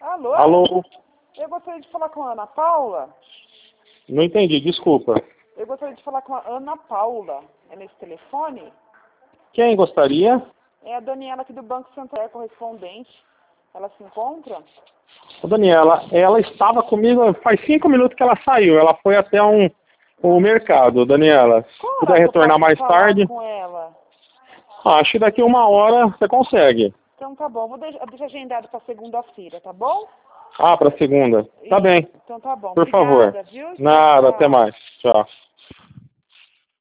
Alô? Alô? Eu gostaria de falar com a Ana Paula. Não entendi, desculpa. Eu gostaria de falar com a Ana Paula. É nesse telefone? Quem gostaria? É a Daniela aqui do Banco Santander, correspondente. Ela se encontra? Ô, Daniela, ela estava comigo faz 5 minutos que ela saiu. Ela foi até o mercado, Daniela. Se Qual puder hora que eu retornar posso mais falar tarde, com ela? acho que daqui 1 hora você consegue. Então tá bom, vou deixar agendado para segunda-feira, tá bom? Ah, para segunda. Tá Isso. bem, Então tá bom. por favor. Obrigada, viu? Tchau, Nada, até tchau. mais. Tchau.